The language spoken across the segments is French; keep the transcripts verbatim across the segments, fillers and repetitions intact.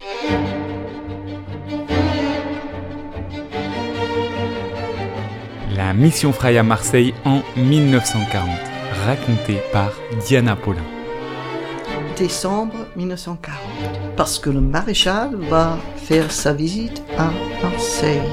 La mission Fraya Marseille en mille neuf cent quarante, racontée par Diana Paulin. Décembre mille neuf cent quarante, parce que le maréchal va faire sa visite à Marseille.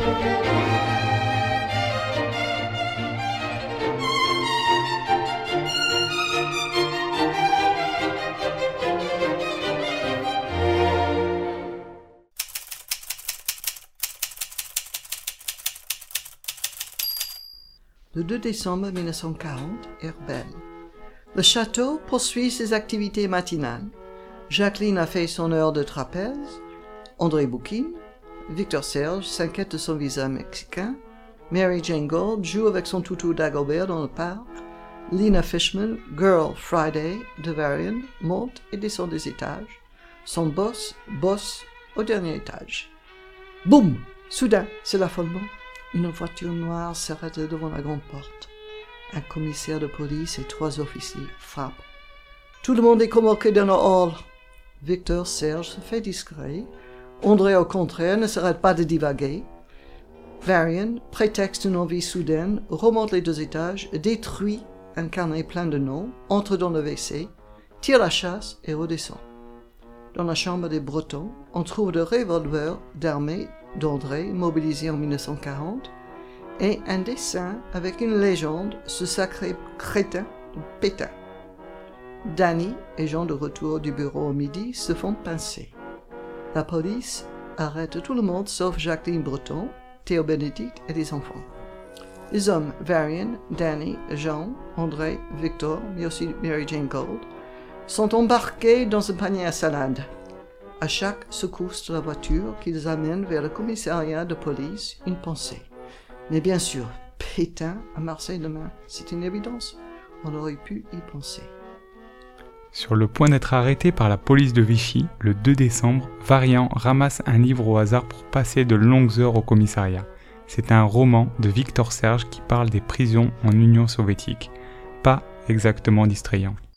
Le deux décembre mille neuf cent quarante, heure belle. Le château poursuit ses activités matinales. Jacqueline a fait son heure de trapèze. André bouquine. Victor Serge s'inquiète de son visa mexicain. Mary Jane Gold joue avec son toutou Dagobert dans le parc. Lena Fishman, Girl Friday de Varian, monte et descend des étages. Son boss bosse au dernier étage. Boum! Soudain, c'est l'affolement. Une voiture noire s'arrête devant la grande porte. Un commissaire de police et trois officiers frappent. Tout le monde est convoqué dans le hall. Victor Serge se fait discret. André, au contraire, ne s'arrête pas de divaguer. Varian, prétexte une envie soudaine, remonte les deux étages, détruit un carnet plein de noms, entre dans le W C, tire la chasse et redescend. Dans la chambre des Bretons, on trouve le revolver d'armée d'André, mobilisé en mille neuf cent quarante, et un dessin avec une légende, ce sacré crétin de Pétain. Danny et Jean, de retour du bureau au midi, se font pincer. La police arrête tout le monde sauf Jacqueline Breton, Théo Bénédicte et les enfants. Les hommes, Varian, Danny, Jean, André, Victor, mais aussi Mary Jane Gold, sont embarqués dans un panier à salade. À chaque secousse de la voiture qui les amène vers le commissariat de police, une pensée. Mais bien sûr, Pétain à Marseille demain, c'est une évidence. On aurait pu y penser. Sur le point d'être arrêté par la police de Vichy, le deux décembre, Varian ramasse un livre au hasard pour passer de longues heures au commissariat. C'est un roman de Victor Serge qui parle des prisons en Union soviétique. Pas exactement distrayant.